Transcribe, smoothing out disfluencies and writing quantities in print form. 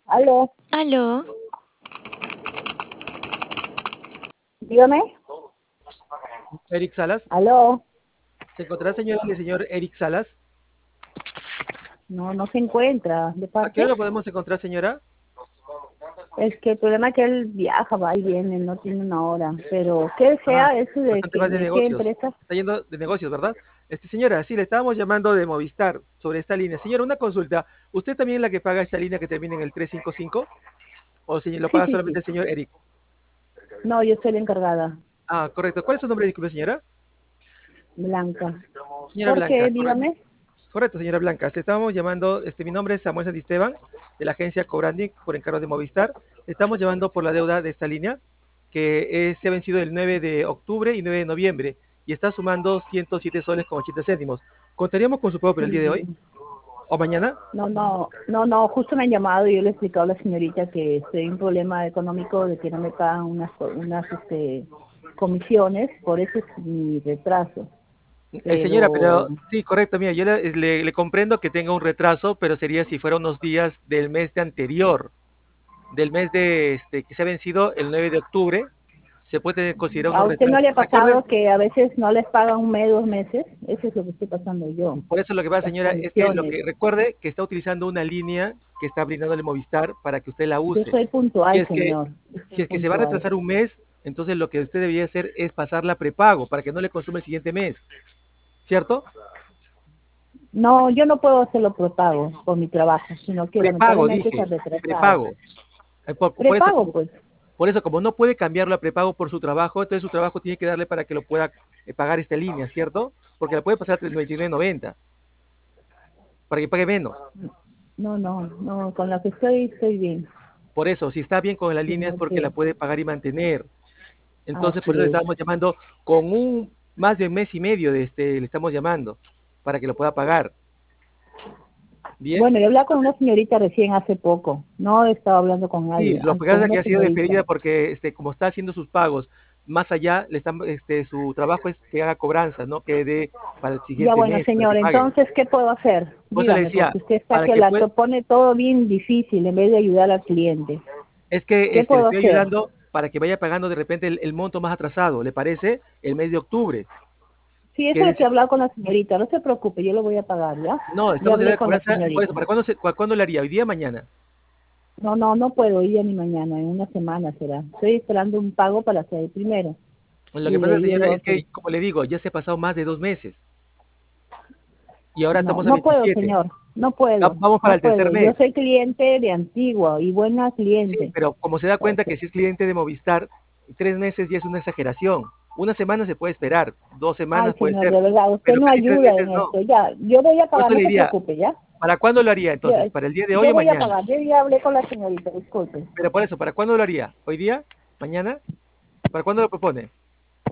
Aló, Aló, dígame. Eric Salas. Aló. ¿Se encontrará, señora, el señor Eric Salas? No, no se encuentra. ¿De ¿A qué hora parte? lo podemos encontrar, señora? Es que el problema es que él viaja, va y viene, no tiene una hora. Pero, ¿qué Ah, desea? ¿Eso bastante más de de qué negocios. empresa? Está yendo de negocios, ¿verdad? Señora, sí, le estábamos llamando de Movistar sobre esta línea. Señora, una consulta. ¿Usted también es la que paga esta línea que termina en el 355? ¿O si lo Sí, paga sí, solamente sí. el señor Eric? No, yo soy la encargada. Ah, correcto. ¿Cuál es su nombre, disculpe, señora? Blanca. Señora ¿Por Blanca, qué? ¿correcto? Dígame. Correcto, señora Blanca. Le estábamos llamando, mi nombre es Samuel Santisteban, de la agencia Cobrandi, por encargo de Movistar. Le estamos llamando por la deuda de esta línea, que se ha vencido el 9 de octubre y 9 de noviembre, y está sumando 107 soles con 80 céntimos. ¿Contaríamos con su pago por el día de hoy? Mm, ¿O mañana? No, justo me han llamado y yo le he explicado a la señorita que estoy en un problema económico de que no me pagan unas comisiones, por eso es mi retraso. Señora, Pero pero sí, correcto, mira, yo le comprendo que tenga un retraso, pero sería si fuera unos días del mes de anterior, del mes de que se ha vencido el 9 de octubre, se puede considerar ¿a unos usted no retrasos. le ha Recuerden, pasado que a veces no les pagan un mes, 2 meses? Eso es lo que estoy pasando yo, por eso lo que pasa, las señora, es que lo comisiones. que recuerde que está utilizando una línea que está brindándole Movistar para que usted la Yo use. soy Si puntual, es que, señor, yo soy si es que se va a puntual. retrasar un mes, entonces lo que usted debería hacer es pasarla a prepago para que no le consuma el siguiente mes, ¿cierto? No, yo no puedo hacerlo prepago por mi trabajo, sino que Prepago, lamentablemente se ha dije, retrasado. prepago. Por eso, Prepago, pues. por eso, como no puede cambiarlo a prepago por su trabajo, entonces su trabajo tiene que darle para que lo pueda pagar esta línea, ¿cierto? Porque la puede pasar a 99.90 para que pague menos. No, con la que estoy bien, Por eso, si está bien con la línea es sino porque la que puede pagar y mantener. Entonces, por así eso le es. estábamos llamando con más de un mes y medio le estamos llamando para que lo pueda pagar. Bien. Bueno, yo hablaba con una señorita recién hace poco, no he estado hablando con Sí, nadie, lo que con pasa es que una ha sido señorita. despedida porque como está haciendo sus pagos más allá, su trabajo es que haga cobranzas, ¿no? Que dé para el Ya siguiente bueno, mes, para que señor, pague. entonces, ¿qué puedo hacer? Por eso le Dígame, decía, porque usted está para que que la pueda, pone todo bien difícil en vez de ayudar al cliente. es que ¿Qué le puedo estoy hacer? ayudando para que vaya pagando de repente el monto más atrasado, ¿le parece? El mes de octubre. Sí, eso Que es lo que he dice, hablado con la señorita, no se preocupe, yo lo voy a pagar, ¿ya? no, Ya estamos en hablé la con la cobranza, por eso, señorita. ¿cuándo le haría? ¿Hoy día o mañana? No puedo hoy día ni mañana, en una semana será. Estoy esperando un pago para hacer el primero Lo y que de pasa, ahí el señora, es otro. que, como le digo, ya se ha pasado más de 2 meses y ahora No, estamos a no puedo, 27. señor, no puedo, Vamos para no el tercer puedo. Yo mes. soy cliente de Antigua y buena Sí, cliente. pero como se da cuenta que si es cliente de Movistar, 3 meses ya es una exageración. Una semana se puede esperar, 2 semanas Ay, puede señor, ser, de verdad, usted pero no casi tres ayuda meses en no. esto. Ya, yo voy a Por pagar, eso no le se diría, preocupe, ¿ya? ¿para cuándo lo haría Yo, entonces? ¿Para el día de hoy yo o voy a mañana? pagar, yo ya hablé con la señorita, disculpe. Pero por eso, ¿para cuándo lo haría? ¿Hoy día? ¿Mañana? ¿Para cuándo lo propone?